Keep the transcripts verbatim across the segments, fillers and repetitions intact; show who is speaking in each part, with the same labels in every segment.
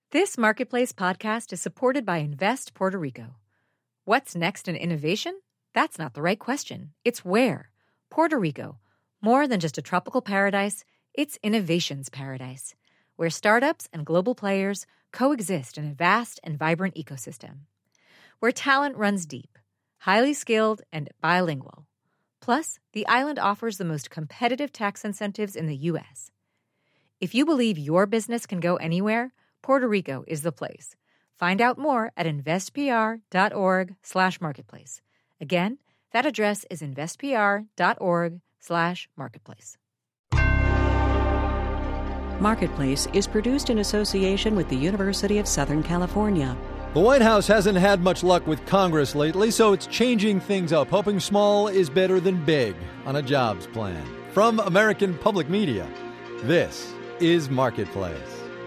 Speaker 1: This Marketplace podcast is supported by Invest Puerto Rico. What's next in innovation? That's not the right question. It's where. Puerto Rico. More than just a tropical paradise, it's innovation's paradise, where startups and global players coexist in a vast and vibrant ecosystem. Where talent runs deep, highly skilled, and bilingual. Plus, the island offers the most competitive tax incentives in the U S. If you believe your business can go anywhere, Puerto Rico is the place. Find out more at investpr.org slash marketplace. Again, that address is investpr.org slash marketplace.
Speaker 2: Marketplace is produced in association with the University of Southern California.
Speaker 3: The White House hasn't had much luck with Congress lately, so it's changing things up, hoping small is better than big on a jobs plan. From American Public Media, this is Marketplace.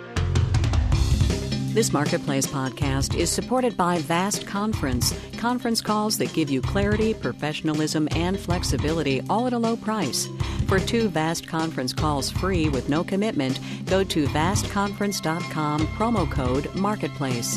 Speaker 2: This Marketplace podcast is supported by Vast Conference, conference calls that give you clarity, professionalism, and flexibility, all at a low price. For two Vast Conference calls free with no commitment, go to vast conference dot com, promo code Marketplace.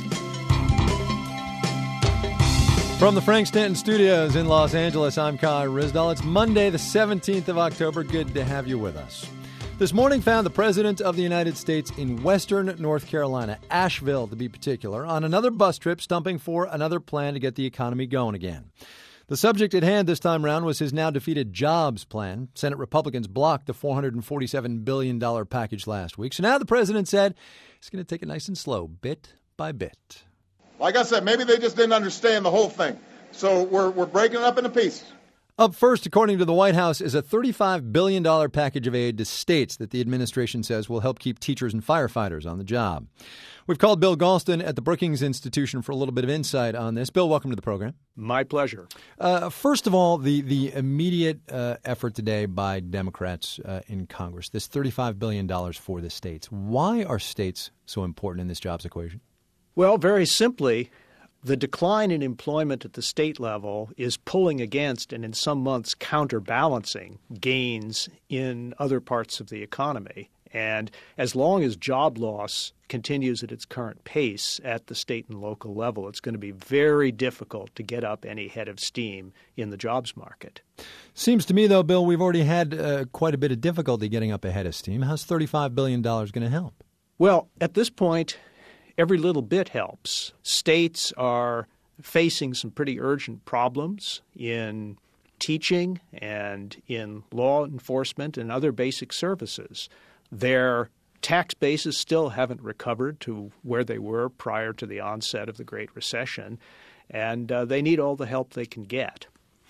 Speaker 3: From the Frank Stanton Studios in Los Angeles, I'm Kai Ryssdal. It's Monday, the seventeenth of October. Good to have you with us. This morning found the President of the United States in western North Carolina, Asheville to be particular, on another bus trip stumping for another plan to get the economy going again. The subject at hand this time around was his now defeated jobs plan. Senate Republicans blocked the four hundred forty-seven billion dollars package last week. So now the president said he's going to take it nice and slow, bit by bit.
Speaker 4: Like I said, maybe they just didn't understand the whole thing. So we're we're breaking it up into pieces.
Speaker 3: Up first, according to the White House, is a thirty-five billion dollars package of aid to states that the administration says will help keep teachers and firefighters on the job. We've called Bill Galston at the Brookings Institution for a little bit of insight on this. Bill, welcome to the program.
Speaker 5: My pleasure.
Speaker 3: Uh, first of all, the, the immediate uh, effort today by Democrats uh, in Congress, this thirty-five billion dollars for the states. Why are states so important in this jobs equation?
Speaker 5: Well, very simply, the decline in employment at the state level is pulling against and in some months counterbalancing gains in other parts of the economy. And as long as job loss continues at its current pace at the state and local level, it's going to be very difficult to get up any head of steam in the jobs market.
Speaker 3: Seems to me, though, Bill, we've already had uh, quite a bit of difficulty getting up a head of steam. How's thirty-five billion dollars going to help?
Speaker 5: Well, at this point, every little bit helps. States are facing some pretty urgent problems in teaching and in law enforcement and other basic services. Their tax bases still haven't recovered to where they were prior to the onset of the Great Recession, and uh, they need all the help they can get.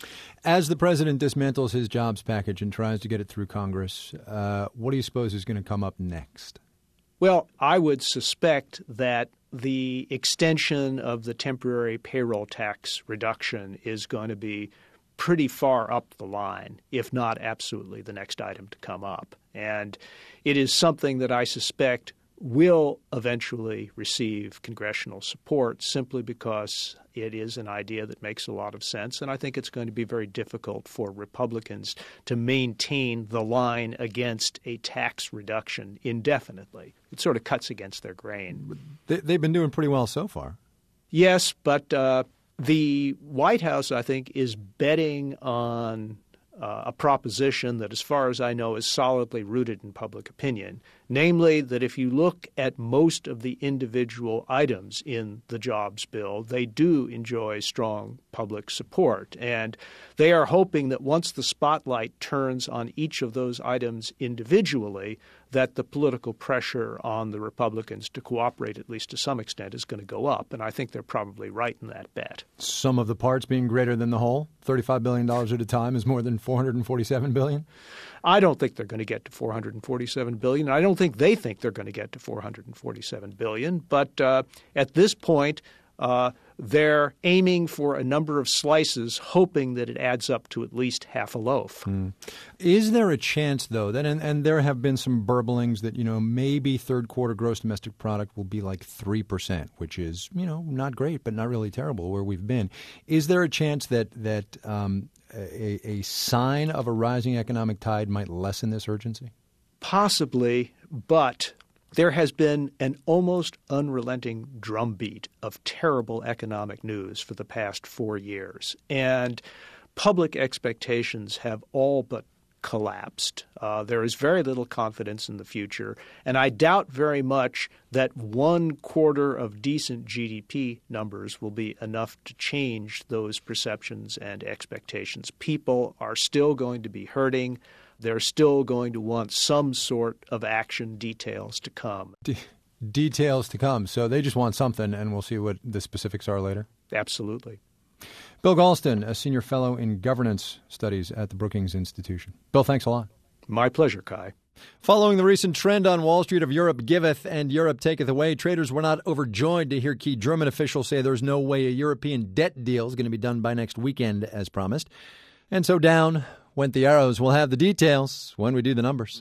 Speaker 3: As the president dismantles his jobs package and tries to get it through Congress, uh, what do you suppose is going to come up next?
Speaker 5: Well, I would suspect that the extension of the temporary payroll tax reduction is going to be pretty far up the line, if not absolutely the next item to come up. And it is something that I suspect will eventually receive congressional support simply because it is an idea that makes a lot of sense. And I think it's going to be very difficult for Republicans to maintain the line against a tax reduction indefinitely. It sort of cuts against their grain.
Speaker 3: They've been doing pretty well so far.
Speaker 5: Yes, but uh, the White House, I think, is betting on uh, a proposition that, as far as I know, is solidly rooted in public opinion, namely that if you look at most of the individual items in the jobs bill, they do enjoy strong public support. And they are hoping that once the spotlight turns on each of those items individually, that the political pressure on the Republicans to cooperate, at least to some extent, is going to go up. And I think they're probably right in that bet.
Speaker 3: Some of the parts being greater than the whole? thirty-five billion dollars at a time is more than four hundred forty-seven billion dollars?
Speaker 5: I don't think they're going to get to four hundred forty-seven billion dollars. I don't think they think they're going to get to four hundred forty-seven billion dollars. But uh, at this point, uh, they're aiming for a number of slices, hoping that it adds up to at least half a loaf.
Speaker 3: Mm. Is there a chance, though, that and, and there have been some burblings that, you know, maybe third quarter gross domestic product will be like three percent, which is, you know, not great, but not really terrible where we've been. Is there a chance that that um, a, a sign of a rising economic tide might lessen this urgency?
Speaker 5: Possibly, but There has been an almost unrelenting drumbeat of terrible economic news for the past four years, and public expectations have all but collapsed. Uh, there is very little confidence in the future, and I doubt very much that one quarter of decent G D P numbers will be enough to change those perceptions and expectations. People are still going to be hurting. They're still going to want some sort of action, details to come.
Speaker 3: De- details to come. So they just want something, and we'll see what the specifics are later?
Speaker 5: Absolutely.
Speaker 3: Bill Galston, a senior fellow in governance studies at the Brookings Institution. Bill, thanks a lot.
Speaker 5: My pleasure, Kai.
Speaker 3: Following the recent trend on Wall Street of Europe giveth and Europe taketh away, traders were not overjoyed to hear key German officials say there's no way a European debt deal is going to be done by next weekend as promised. And so down went the arrows. We'll have the details when we do the numbers.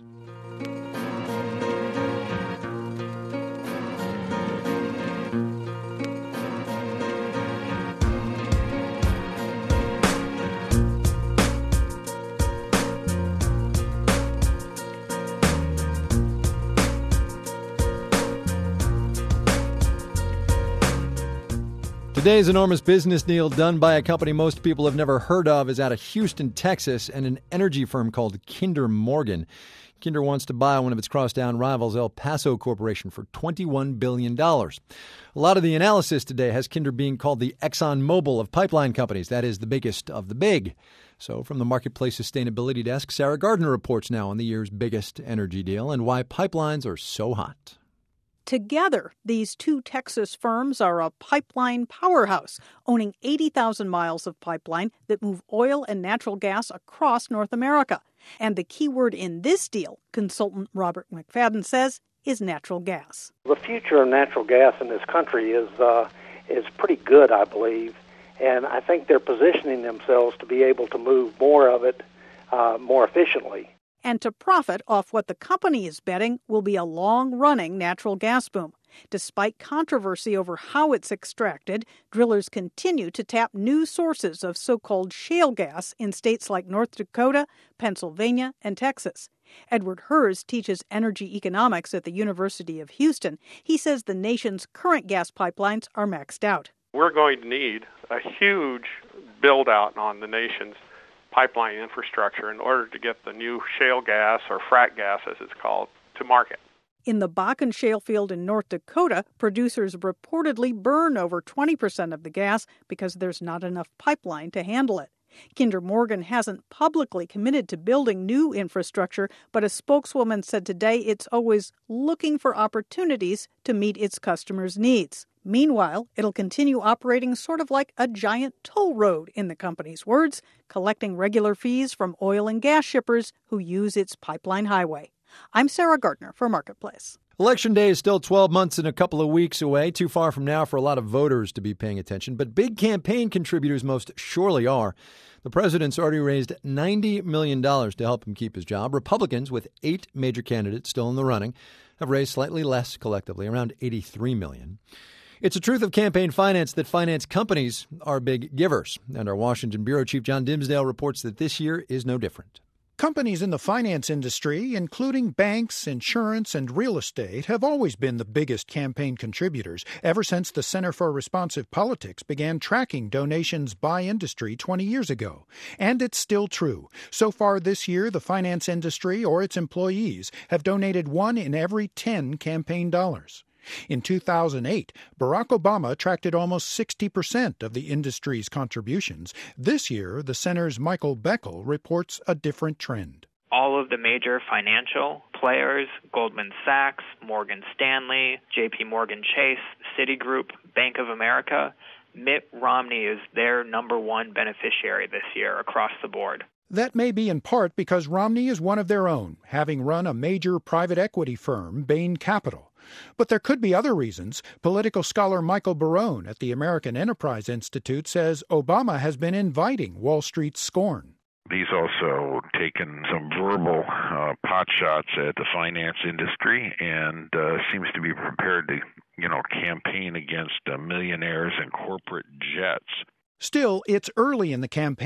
Speaker 3: Today's enormous business deal done by a company most people have never heard of is out of Houston, Texas, and an energy firm called Kinder Morgan. Kinder wants to buy one of its crosstown rivals, El Paso Corporation, for twenty-one billion dollars. A lot of the analysis today has Kinder being called the ExxonMobil of pipeline companies. That is the biggest of the big. So from the Marketplace Sustainability Desk, Sarah Gardner reports now on the year's biggest energy deal and why pipelines are so hot.
Speaker 6: Together, these two Texas firms are a pipeline powerhouse, owning eighty thousand miles of pipeline that move oil and natural gas across North America. And the key word in this deal, consultant Robert McFadden says, is natural gas.
Speaker 7: The future of natural gas in this country is uh, is pretty good, I believe. And I think they're positioning themselves to be able to move more of it uh, more efficiently.
Speaker 6: And to profit off what the company is betting will be a long-running natural gas boom. Despite controversy over how it's extracted, drillers continue to tap new sources of so-called shale gas in states like North Dakota, Pennsylvania, and Texas. Edward Hers teaches energy economics at the University of Houston. He says the nation's current gas pipelines are maxed out.
Speaker 8: We're going to need a huge build-out on the nation's pipeline infrastructure in order to get the new shale gas, or frack gas as it's called, to market.
Speaker 6: In the Bakken shale field in North Dakota, producers reportedly burn over twenty percent of the gas because there's not enough pipeline to handle it. Kinder Morgan hasn't publicly committed to building new infrastructure, but a spokeswoman said today it's always looking for opportunities to meet its customers' needs. Meanwhile, it'll continue operating sort of like a giant toll road, in the company's words, collecting regular fees from oil and gas shippers who use its pipeline highway. I'm Sarah Gardner for Marketplace.
Speaker 3: Election day is still twelve months and a couple of weeks away, too far from now for a lot of voters to be paying attention. But big campaign contributors most surely are. The president's already raised ninety million dollars to help him keep his job. Republicans, with eight major candidates still in the running, have raised slightly less collectively, around eighty-three million dollars. It's a truth of campaign finance that finance companies are big givers. And our Washington bureau chief John Dimsdale reports that this year is no different.
Speaker 9: Companies in the finance industry, including banks, insurance, and real estate, have always been the biggest campaign contributors ever since the Center for Responsive Politics began tracking donations by industry twenty years ago. And it's still true. So far this year, the finance industry or its employees have donated one in every ten campaign dollars. In two thousand eight, Barack Obama attracted almost sixty percent of the industry's contributions. This year, the center's Michael Beckel reports a different trend.
Speaker 10: All of the major financial players, Goldman Sachs, Morgan Stanley, J P Morgan Chase, Citigroup, Bank of America, Mitt Romney is their number one beneficiary this year across the board.
Speaker 9: That may be in part because Romney is one of their own, having run a major private equity firm, Bain Capital. But there could be other reasons. Political scholar Michael Barone at the American Enterprise Institute says Obama has been inviting Wall Street's scorn.
Speaker 11: He's also taken some verbal uh, pot shots at the finance industry and uh, seems to be prepared to, you know, campaign against uh, millionaires and corporate jets.
Speaker 9: Still, it's early in the campaign.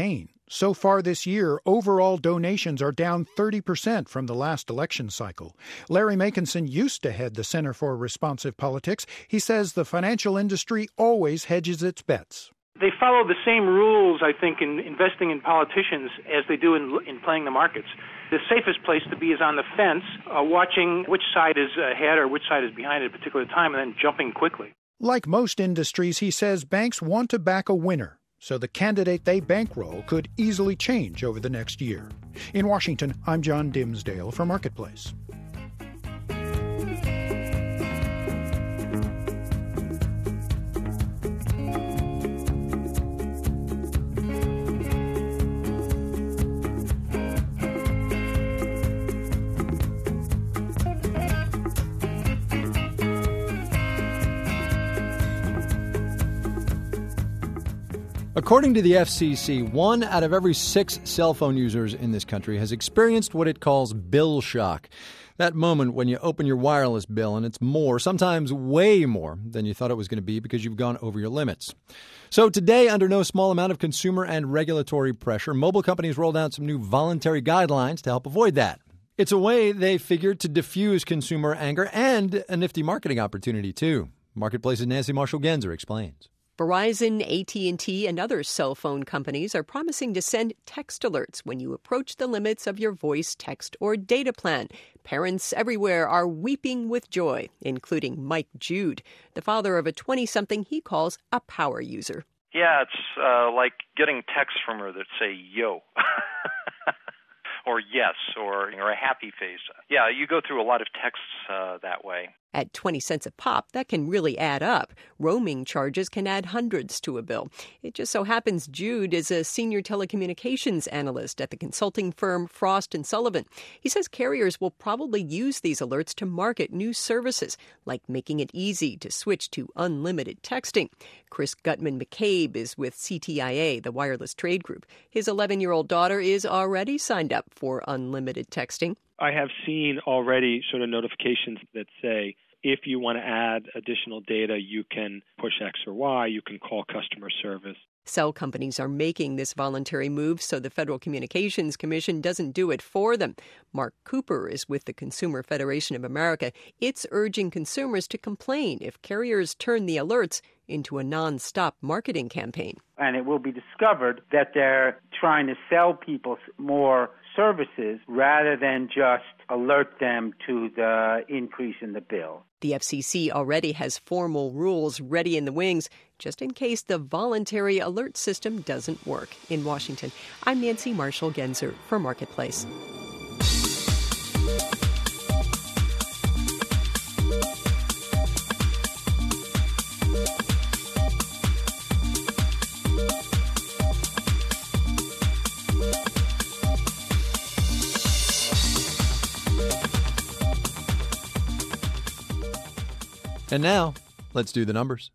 Speaker 9: So far this year, overall donations are down thirty percent from the last election cycle. Larry Makinson used to head the Center for Responsive Politics. He says the financial industry always hedges its bets.
Speaker 12: They follow the same rules, I think, in investing in politicians as they do in, in playing the markets. The safest place to be is on the fence, uh, watching which side is ahead or which side is behind at a particular time, and then jumping quickly.
Speaker 9: Like most industries, he says banks want to back a winner, so the candidate they bankroll could easily change over the next year. In Washington, I'm John Dimsdale for Marketplace.
Speaker 3: According to the F C C, one out of every six cell phone users in this country has experienced what it calls bill shock. That moment when you open your wireless bill and it's more, sometimes way more, than you thought it was going to be because you've gone over your limits. So today, under no small amount of consumer and regulatory pressure, mobile companies rolled out some new voluntary guidelines to help avoid that. It's a way, they figured, to diffuse consumer anger and a nifty marketing opportunity, too. Marketplace's Nancy Marshall-Genzer explains.
Speaker 13: Verizon, A T and T, and other cell phone companies are promising to send text alerts when you approach the limits of your voice, text, or data plan. Parents everywhere are weeping with joy, including Mike Jude, the father of a twenty-something he calls a power user.
Speaker 14: Yeah, it's uh, like getting texts from her that say, yo, or yes, or, or a happy face. Yeah, you go through a lot of texts uh, that way.
Speaker 13: At twenty cents a pop, that can really add up. Roaming charges can add hundreds to a bill. It just so happens Jude is a senior telecommunications analyst at the consulting firm Frost and Sullivan. He says carriers will probably use these alerts to market new services, like making it easy to switch to unlimited texting. Chris Gutman-McCabe is with C T I A, the wireless trade group. His eleven-year-old daughter is already signed up for unlimited texting.
Speaker 15: I have seen already sort of notifications that say, if you want to add additional data, you can push X or Y, you can call customer service.
Speaker 13: Cell companies are making this voluntary move so the Federal Communications Commission doesn't do it for them. Mark Cooper is with the Consumer Federation of America. It's urging consumers to complain if carriers turn the alerts into a non-stop marketing campaign.
Speaker 16: And it will be discovered that they're trying to sell people more services rather than just alert them to the increase in the bill.
Speaker 13: The F C C already has formal rules ready in the wings, just in case the voluntary alert system doesn't work. In Washington, I'm Nancy Marshall-Genzer for Marketplace.
Speaker 3: And now, let's do the numbers.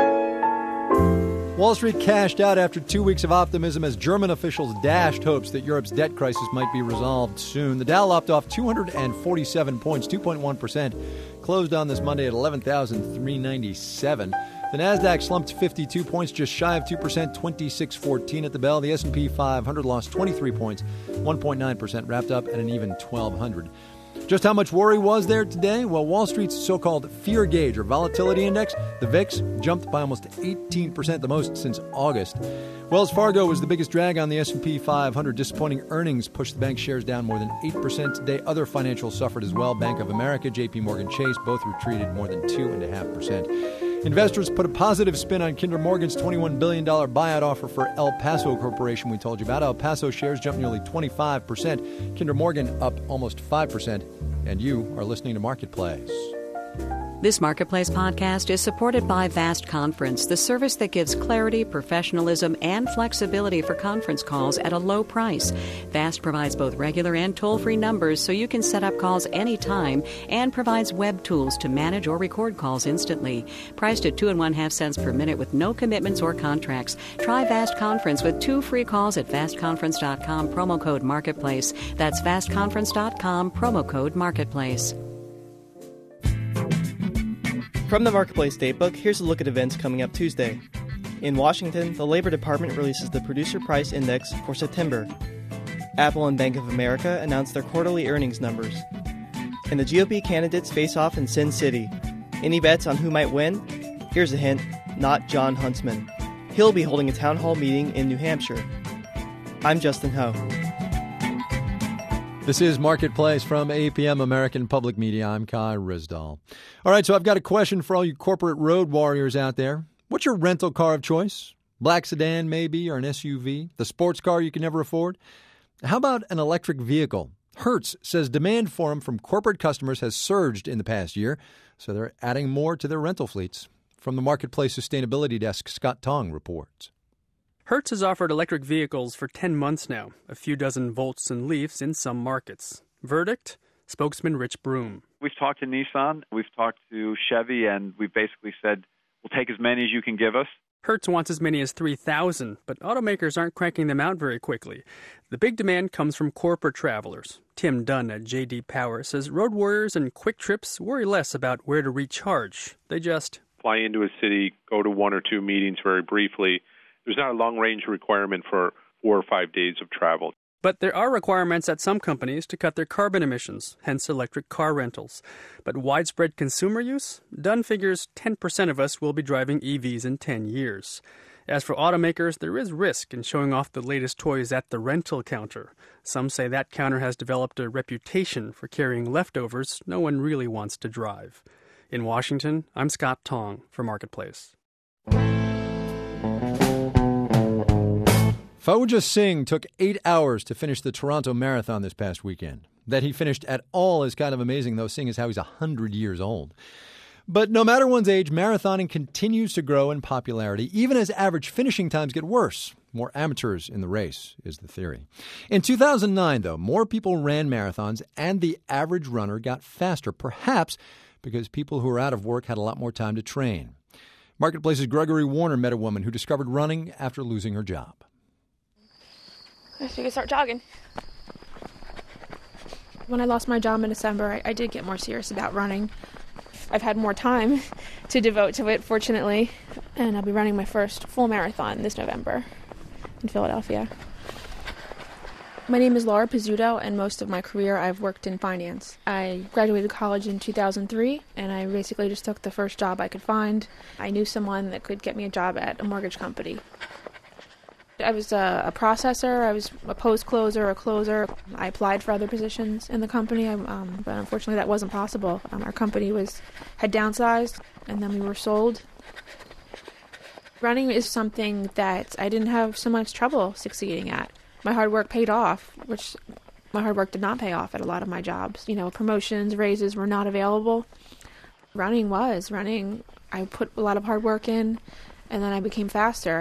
Speaker 3: Wall Street cashed out after two weeks of optimism as German officials dashed hopes that Europe's debt crisis might be resolved soon. The Dow lopped off two hundred forty-seven points, two point one percent, closed on this Monday at eleven thousand three hundred ninety-seven. The Nasdaq slumped fifty-two points, just shy of two percent, twenty-six fourteen at the bell. The S and P five hundred lost twenty-three points, one point nine percent, wrapped up at an even twelve hundred. Just how much worry was there today? Well, Wall Street's so-called fear gauge or volatility index, the V I X, jumped by almost eighteen percent, the most since August. Wells Fargo was the biggest drag on the S and P five hundred. Disappointing earnings pushed the bank shares down more than eight percent today. Other financials suffered as well. Bank of America, J P Morgan Chase both retreated more than two point five percent. Investors put a positive spin on Kinder Morgan's twenty-one billion dollars buyout offer for El Paso Corporation we told you about. El Paso shares jumped nearly twenty-five percent. Kinder Morgan up almost five percent. And you are listening to Marketplace.
Speaker 2: This Marketplace podcast is supported by Vast Conference, the service that gives clarity, professionalism, and flexibility for conference calls at a low price. Vast provides both regular and toll-free numbers so you can set up calls anytime and provides web tools to manage or record calls instantly. Priced at two and one half cents per minute with no commitments or contracts. Try Vast Conference with two free calls at vast conference dot com, promo code Marketplace. That's vast conference dot com, promo code Marketplace.
Speaker 17: From the Marketplace Datebook, here's a look at events coming up Tuesday. In Washington, the Labor Department releases the Producer Price Index for September. Apple and Bank of America announced their quarterly earnings numbers. And the G O P candidates face off in Sin City. Any bets on who might win? Here's a hint, not John Huntsman. He'll be holding a town hall meeting in New Hampshire. I'm Justin Ho.
Speaker 3: This is Marketplace from A P M American Public Media. I'm Kai Ryssdal. All right, so I've got a question for all you corporate road warriors out there. What's your rental car of choice? Black sedan, maybe, or an S U V? The sports car you can never afford? How about an electric vehicle? Hertz says demand for them from corporate customers has surged in the past year, so they're adding more to their rental fleets. From the Marketplace Sustainability Desk, Scott Tong reports.
Speaker 18: Hertz has offered electric vehicles for ten months now, a few dozen Volts and Leafs in some markets. Verdict? Spokesman Rich Broom.
Speaker 19: We've talked to Nissan, we've talked to Chevy, and we've basically said, we'll take as many as you can give us.
Speaker 18: Hertz wants as many as three thousand, but automakers aren't cranking them out very quickly. The big demand comes from corporate travelers. Tim Dunn at J D Power says road warriors and quick trips worry less about where to recharge. They just
Speaker 20: fly into a city, go to one or two meetings very briefly. There's not a long-range requirement for four or five days of travel.
Speaker 18: But there are requirements at some companies to cut their carbon emissions, hence electric car rentals. But widespread consumer use? Dunn figures ten percent of us will be driving E Vs in ten years. As for automakers, there is risk in showing off the latest toys at the rental counter. Some say that counter has developed a reputation for carrying leftovers no one really wants to drive. In Washington, I'm Scott Tong for Marketplace.
Speaker 3: Fauja Singh took eight hours to finish the Toronto Marathon this past weekend. That he finished at all is kind of amazing, though, seeing as how he's one hundred years old. But no matter one's age, marathoning continues to grow in popularity, even as average finishing times get worse. More amateurs in the race is the theory. In two thousand nine, though, more people ran marathons and the average runner got faster, perhaps because people who were out of work had a lot more time to train. Marketplace's Gregory Warner met a woman who discovered running after losing her job.
Speaker 21: So you can start jogging. When I lost my job in December, I, I did get more serious about running. I've had more time to devote to it, fortunately, and I'll be running my first full marathon this November in Philadelphia. My name is Laura Pizzuto, and most of my career I've worked in finance. I graduated college in two thousand three, and I basically just took the first job I could find. I knew someone that could get me a job at a mortgage company. I was a, a processor, I was a post-closer, a closer. I applied for other positions in the company, um, but unfortunately that wasn't possible. Um, our company was had downsized, and then we were sold. Running is something that I didn't have so much trouble succeeding at. My hard work paid off, which my hard work did not pay off at a lot of my jobs. You know, promotions, raises were not available. Running was. Running, I put a lot of hard work in, and then I became faster.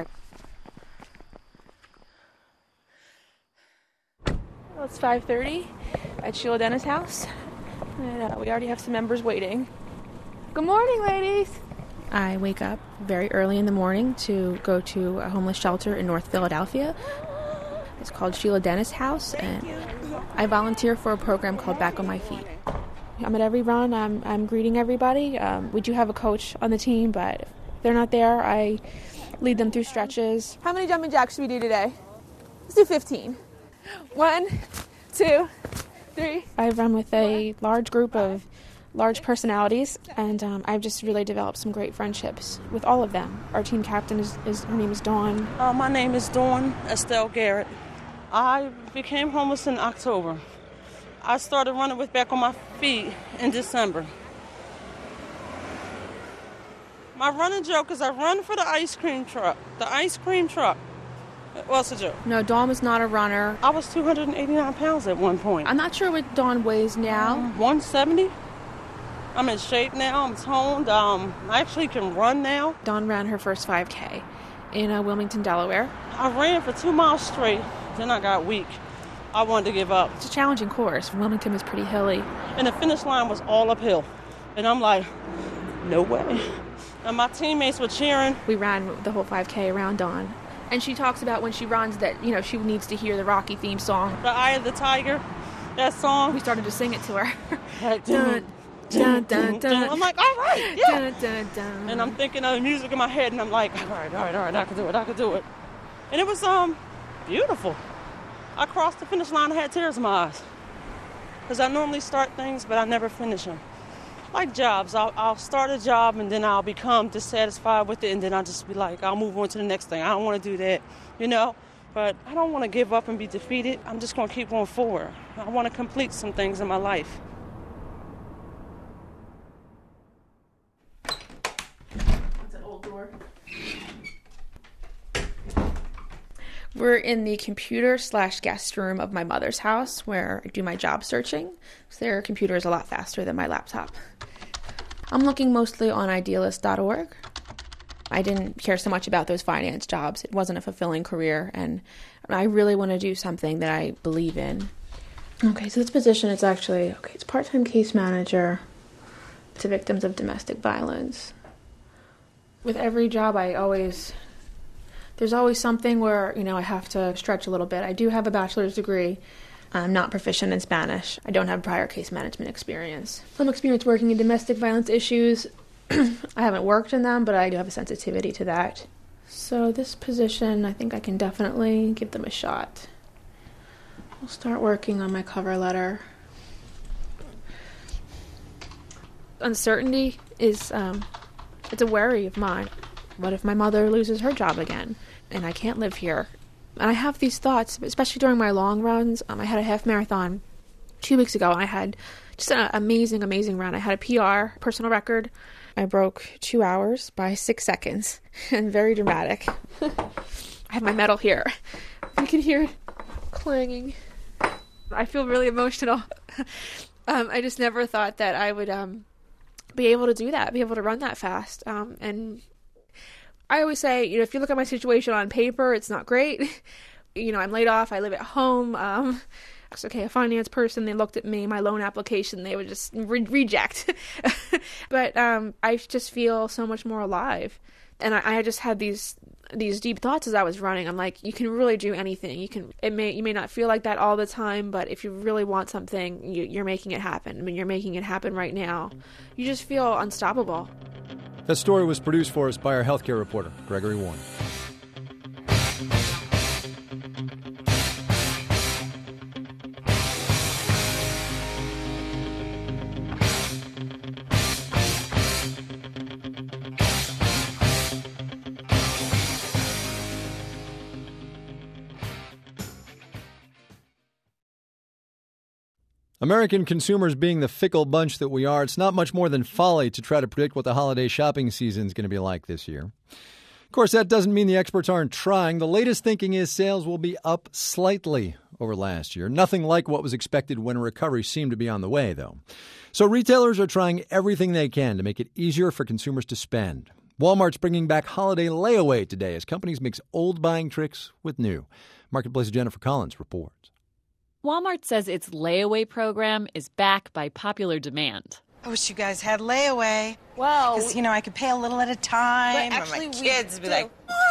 Speaker 21: Well, it's five thirty at Sheila Dennis House, and uh, we already have some members waiting. Good morning, ladies! I wake up very early in the morning to go to a homeless shelter in North Philadelphia. It's called Sheila Dennis House, and I volunteer for a program called Back on My Feet. I'm at every run, I'm, I'm greeting everybody. Um, we do have a coach on the team, but if they're not there, I lead them through stretches. How many jumping jacks should we do today? Let's do fifteen. One, two, three. I run with a large group of large personalities, and um, I've just really developed some great friendships with all of them. Our team captain, is, is her name is Dawn.
Speaker 22: Uh, my name is Dawn Estelle Garrett. I became homeless in October. I started running with Back on My Feet in December. My running joke is I run for the ice cream truck. The ice cream truck. What's the joke?
Speaker 21: No, Dawn was not a runner.
Speaker 22: I was two hundred eighty-nine pounds at one point.
Speaker 21: I'm not sure what Dawn weighs now.
Speaker 22: Um, one seventy. I'm in shape now. I'm toned. Um, I actually can run now.
Speaker 21: Dawn ran her first five K in uh, Wilmington, Delaware.
Speaker 22: I ran for two miles straight. Then I got weak. I wanted to give up.
Speaker 21: It's a challenging course. Wilmington was pretty hilly.
Speaker 22: And the finish line was all uphill. And I'm like, no way. And my teammates were cheering.
Speaker 21: We ran the whole five K around Dawn. And she talks about when she runs that, you know, she needs to hear the Rocky theme song.
Speaker 22: The Eye of the Tiger, that song.
Speaker 21: We started to sing it to her.
Speaker 22: dun, Dun, dun, dun. I'm like, all right, yeah. Dun, dun, dun. And I'm thinking of the music in my head, and I'm like, all right, all right, all right, I can do it, I can do it. And it was um beautiful. I crossed the finish line, I had tears in my eyes. Because I normally start things, but I never finish them. Like jobs, I'll, I'll start a job, and then I'll become dissatisfied with it, and then I'll just be like, I'll move on to the next thing. I don't want to do that, you know? But I don't want to give up and be defeated. I'm just going to keep going forward. I want to complete some things in my life.
Speaker 21: That's an old door. We're in the computer slash guest room of my mother's house where I do my job searching. So their computer is a lot faster than my laptop. I'm looking mostly on idealist dot org. I didn't care so much about those finance jobs. It wasn't a fulfilling career, and I really want to do something that I believe in. Okay, so this position is actually, okay, it's part-time case manager to victims of domestic violence. With every job, I always, there's always something where, you know, I have to stretch a little bit. I do have a bachelor's degree. I'm not proficient in Spanish. I don't have prior case management experience. Some experience working in domestic violence issues. I haven't worked in them, but I do have a sensitivity to that. So this position, I think I can definitely give them a shot. I'll start working on my cover letter. Uncertainty is, um, it's a worry of mine. What if my mother loses her job again and I can't live here? And I have these thoughts, especially during my long runs. Um, I had a half marathon two weeks ago, and I had just an amazing, amazing run. I had a P R, personal record. I broke two hours by six seconds, and very dramatic. I have my medal here. You can hear it clanging. I feel really emotional. um, I just never thought that I would um, be able to do that, be able to run that fast. Um, and I always say, you know, if you look at my situation on paper, it's not great. You know, I'm laid off. I live at home. Um, It's okay, a finance person, they looked at me, my loan application, they would just re- reject. But um, I just feel so much more alive. And I, I just had these these deep thoughts as I was running. I'm like, you can really do anything. You can. It may you may not feel like that all the time, but if you really want something, you, you're making it happen. I mean, you're making it happen right now. You just feel unstoppable.
Speaker 3: That story was produced for us by our healthcare reporter, Gregory Warner. American consumers being the fickle bunch that we are, it's not much more than folly to try to predict what the holiday shopping season is going to be like this year. Of course, that doesn't mean the experts aren't trying. The latest thinking is sales will be up slightly over last year. Nothing like what was expected when a recovery seemed to be on the way, though. So retailers are trying everything they can to make it easier for consumers to spend. Walmart's bringing back holiday layaway today as companies mix old buying tricks with new. Marketplace's Jennifer Collins reports.
Speaker 1: Walmart says its layaway program is back by popular demand.
Speaker 4: I wish you guys had layaway.
Speaker 21: Well,
Speaker 4: because, you know, I could pay a little at a time.
Speaker 21: But actually,
Speaker 4: or my kids would be like,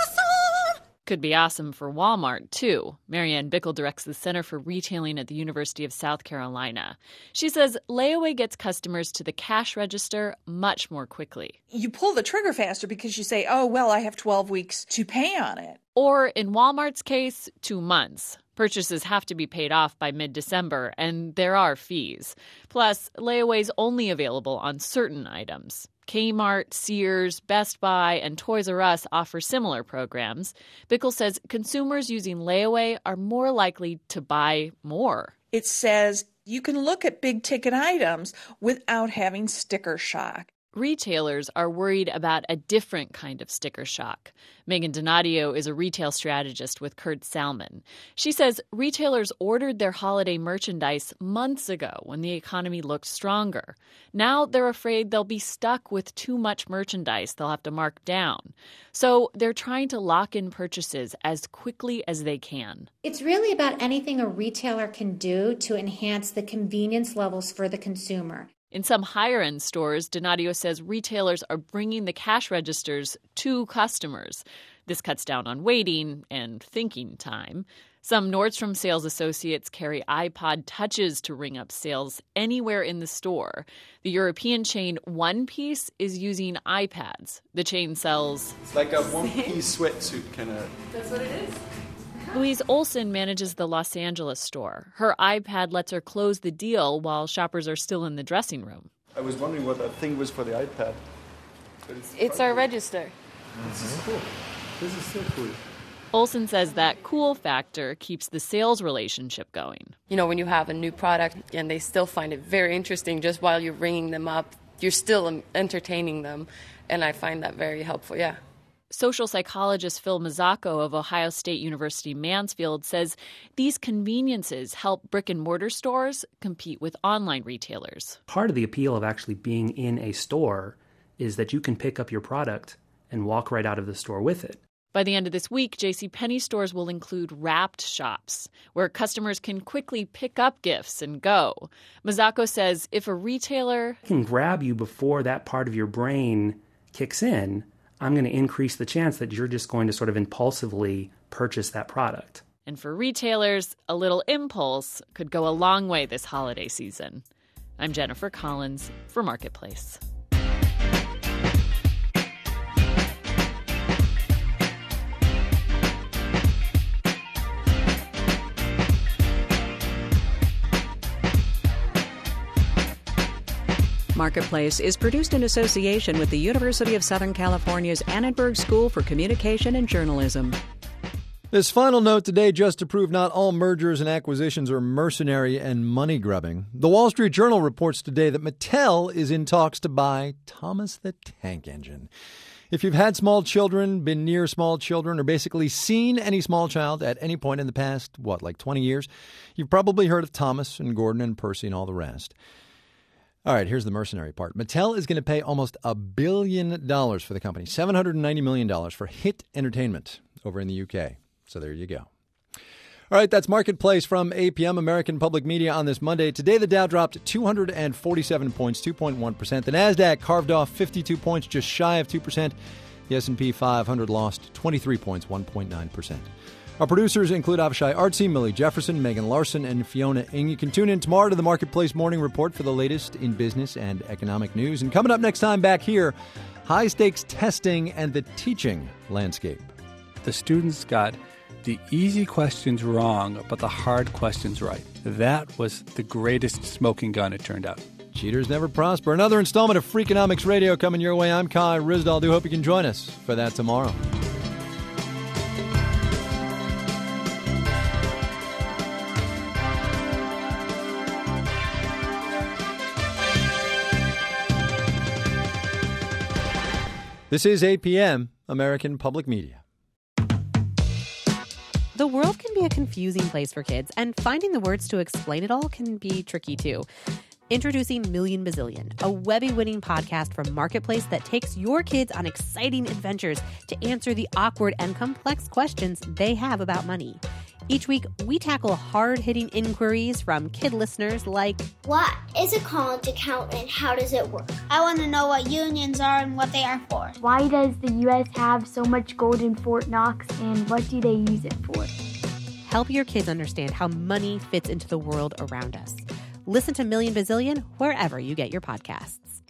Speaker 1: Could be awesome for Walmart, too. Marianne Bickle directs the Center for Retailing at the University of South Carolina. She says layaway gets customers to the cash register much more quickly.
Speaker 23: You pull the trigger faster because you say, oh, well, I have twelve weeks to pay on it.
Speaker 1: Or, in Walmart's case, two months. Purchases have to be paid off by mid-December, and there are fees. Plus, layaway's only available on certain items. Kmart, Sears, Best Buy, and Toys R Us offer similar programs. Bickle says consumers using layaway are more likely to buy more.
Speaker 23: It says you can look at big-ticket items without having sticker shock.
Speaker 1: Retailers are worried about a different kind of sticker shock. Megan Donadio is a retail strategist with Kurt Salmon. She says retailers ordered their holiday merchandise months ago when the economy looked stronger. Now they're afraid they'll be stuck with too much merchandise they'll have to mark down. So they're trying to lock in purchases as quickly as they can.
Speaker 24: It's really about anything a retailer can do to enhance the convenience levels for the consumer.
Speaker 1: In some higher-end stores, Donadio says retailers are bringing the cash registers to customers. This cuts down on waiting and thinking time. Some Nordstrom sales associates carry iPod Touches to ring up sales anywhere in the store. The European chain One Piece is using iPads. The chain sells...
Speaker 5: It's like a one-piece sweatsuit kind of...
Speaker 21: That's what it is?
Speaker 1: Louise Olson manages the Los Angeles store. Her iPad lets her close the deal while shoppers are still in the dressing room.
Speaker 5: I was wondering what that thing was for the iPad.
Speaker 21: It's, it's our register.
Speaker 5: This is cool. This is so cool.
Speaker 1: Olson says that cool factor keeps the sales relationship going.
Speaker 21: You know, when you have a new product and they still find it very interesting just while you're ringing them up, you're still entertaining them. And I find that very helpful, yeah.
Speaker 1: Social psychologist Phil Mazzacco of Ohio State University Mansfield says these conveniences help brick-and-mortar stores compete with online retailers.
Speaker 6: Part of the appeal of actually being in a store is that you can pick up your product and walk right out of the store with it.
Speaker 1: By the end of this week, JCPenney stores will include wrapped shops, where customers can quickly pick up gifts and go. Mazzacco says if a retailer
Speaker 6: can grab you before that part of your brain kicks in, I'm going to increase the chance that you're just going to sort of impulsively purchase that product.
Speaker 1: And for retailers, a little impulse could go a long way this holiday season. I'm Jennifer Collins for Marketplace.
Speaker 2: Marketplace is produced in association with the University of Southern California's Annenberg School for Communication and Journalism.
Speaker 3: This final note today, just to prove not all mergers and acquisitions are mercenary and money-grubbing. The Wall Street Journal reports today that Mattel is in talks to buy Thomas the Tank Engine. If you've had small children, been near small children, or basically seen any small child at any point in the past, what, like twenty years, you've probably heard of Thomas and Gordon and Percy and all the rest. All right, here's the mercenary part. Mattel is going to pay almost a billion dollars for the company, seven hundred ninety million dollars for Hit Entertainment over in the U K. So there you go. All right, that's Marketplace from A P M, American Public Media, on this Monday. Today, the Dow dropped two hundred forty-seven points, two point one percent. The NASDAQ carved off fifty-two points, just shy of two percent. The S and P five hundred lost twenty-three points, one point nine percent. Our producers include Avishai Artsy, Millie Jefferson, Megan Larson, and Fiona Ng. You can tune in tomorrow to the Marketplace Morning Report for the latest in business and economic news. And coming up next time back here, high-stakes testing and the teaching landscape.
Speaker 7: The students got the easy questions wrong, but the hard questions right. That was the greatest smoking gun, it turned out.
Speaker 3: Cheaters never prosper. Another installment of Freakonomics Radio coming your way. I'm Kai Ryssdal. Do hope you can join us for that tomorrow. This is A P M, American Public Media.
Speaker 8: The world can be a confusing place for kids, and finding the words to explain it all can be tricky too. Introducing Million Bazillion, a Webby-winning podcast from Marketplace that takes your kids on exciting adventures to answer the awkward and complex questions they have about money. Each week, we tackle hard-hitting inquiries from kid listeners like,
Speaker 25: what is a college account and how does it work? I want to know what unions are and what they are for.
Speaker 26: Why does the U S have so much gold in Fort Knox and what do they use it for?
Speaker 8: Help your kids understand how money fits into the world around us. Listen to Million Bazillion wherever you get your podcasts.